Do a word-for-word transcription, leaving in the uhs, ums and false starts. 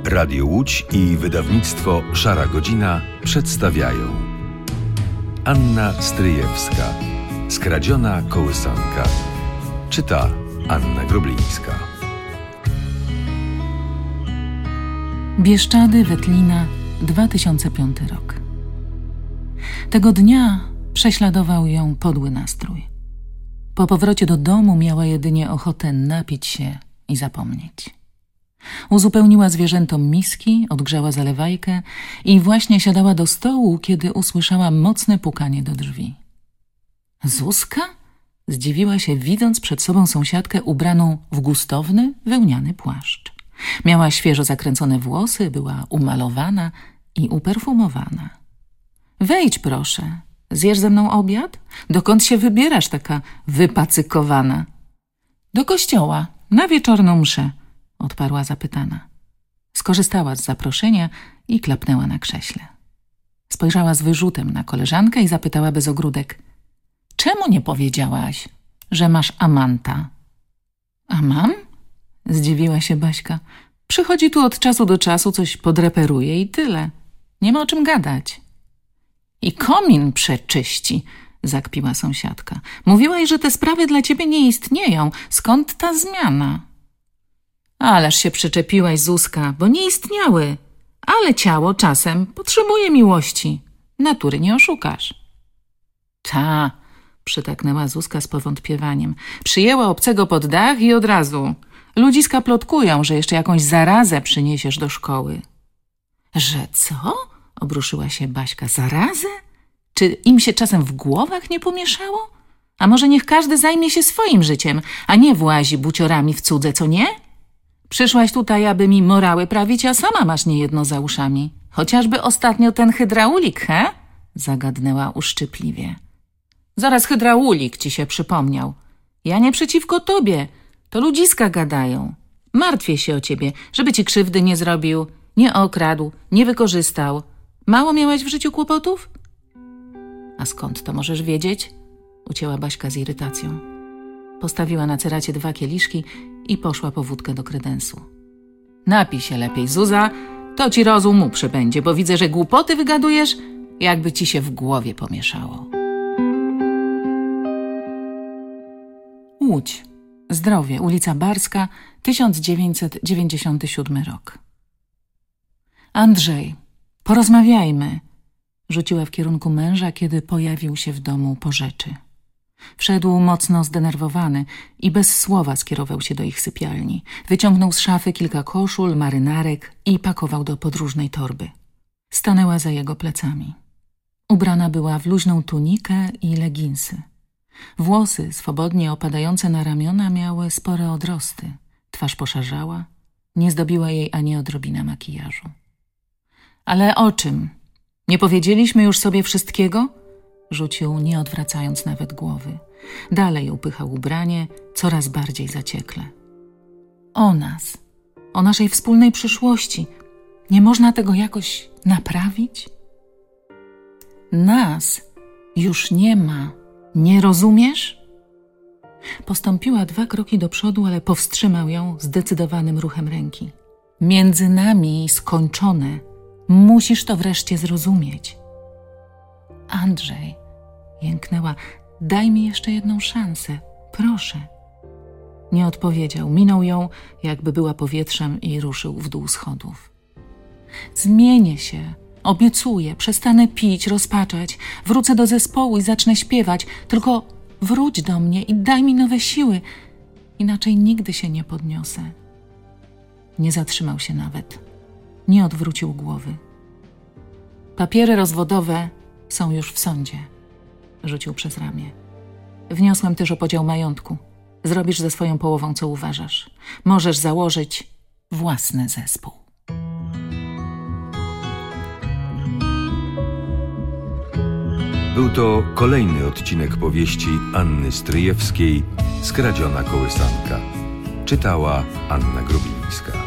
Radio Łódź i wydawnictwo Szara Godzina przedstawiają Anna Stryjewska. Skradziona kołysanka. Czyta Anna Groblińska. Bieszczady, Wetlina, dwa tysiące piąty rok. Tego dnia prześladował ją podły nastrój. Po powrocie do domu miała jedynie ochotę napić się i zapomnieć. Uzupełniła zwierzętom miski, odgrzała zalewajkę i właśnie siadała do stołu, kiedy usłyszała mocne pukanie do drzwi. Zuzka? Zdziwiła się, widząc przed sobą sąsiadkę ubraną w gustowny, wełniany płaszcz. Miała świeżo zakręcone włosy, była umalowana i uperfumowana. Wejdź proszę, zjesz ze mną obiad? Dokąd się wybierasz taka wypacykowana? Do kościoła, na wieczorną mszę, odparła zapytana. Skorzystała z zaproszenia i klapnęła na krześle. Spojrzała z wyrzutem na koleżankę i zapytała bez ogródek. Czemu nie powiedziałaś, że masz amanta? A mam? Zdziwiła się Baśka. Przychodzi tu od czasu do czasu, coś podreperuje i tyle. Nie ma o czym gadać. I komin przeczyści, zakpiła sąsiadka. Mówiłaś, że te sprawy dla ciebie nie istnieją. Skąd ta zmiana? Ależ się przyczepiłaś, Zuzka, bo nie istniały. Ale ciało czasem potrzebuje miłości. Natury nie oszukasz. Ta, przytaknęła Zuzka z powątpiewaniem. Przyjęła obcego pod dach i od razu. Ludziska plotkują, że jeszcze jakąś zarazę przyniesiesz do szkoły. Że co? Obruszyła się Baśka. Zarazę? Czy im się czasem w głowach nie pomieszało? A może niech każdy zajmie się swoim życiem, a nie włazi buciorami w cudze, co nie? Przyszłaś tutaj, aby mi morały prawić, a sama masz niejedno za uszami. Chociażby ostatnio ten hydraulik, he? Zagadnęła uszczypliwie. Zaraz hydraulik ci się przypomniał. Ja nie przeciwko tobie, to ludziska gadają. Martwię się o ciebie, żeby ci krzywdy nie zrobił, nie okradł, nie wykorzystał. Mało miałaś w życiu kłopotów? A skąd to możesz wiedzieć? Ucięła Baśka z irytacją. Postawiła na ceracie dwa kieliszki i poszła po wódkę do kredensu. Napij się lepiej, Zuza, to ci rozum mu przybędzie, bo widzę, że głupoty wygadujesz, jakby ci się w głowie pomieszało. Łódź. Zdrowie, ulica Barska, tysiąc dziewięćset dziewięćdziesiąty siódmy rok. Andrzej, porozmawiajmy, rzuciła w kierunku męża, kiedy pojawił się w domu po rzeczy. Wszedł mocno zdenerwowany i bez słowa skierował się do ich sypialni. Wyciągnął z szafy kilka koszul, marynarek i pakował do podróżnej torby. Stanęła za jego plecami. Ubrana była w luźną tunikę i leginsy. Włosy, swobodnie opadające na ramiona, miały spore odrosty. Twarz poszarzała, nie zdobiła jej ani odrobina makijażu. Ale o czym? Nie powiedzieliśmy już sobie wszystkiego? Rzucił, nie odwracając nawet głowy. Dalej upychał ubranie, coraz bardziej zaciekle. O nas, o naszej wspólnej przyszłości. Nie można tego jakoś naprawić? Nas już nie ma. Nie rozumiesz? Postąpiła dwa kroki do przodu, ale powstrzymał ją zdecydowanym ruchem ręki. Między nami skończone. Musisz to wreszcie zrozumieć. Andrzej, jęknęła, daj mi jeszcze jedną szansę, proszę. Nie odpowiedział, minął ją, jakby była powietrzem i ruszył w dół schodów. Zmienię się, obiecuję, przestanę pić, rozpaczać, wrócę do zespołu i zacznę śpiewać, tylko wróć do mnie i daj mi nowe siły, inaczej nigdy się nie podniosę. Nie zatrzymał się nawet, nie odwrócił głowy. Papiery rozwodowe są już w sądzie, rzucił przez ramię. Wniosłem też o podział majątku. Zrobisz ze swoją połową, co uważasz. Możesz założyć własny zespół. Był to kolejny odcinek powieści Anny Stryjewskiej Skradziona kołysanka. Czytała Anna Groblińska.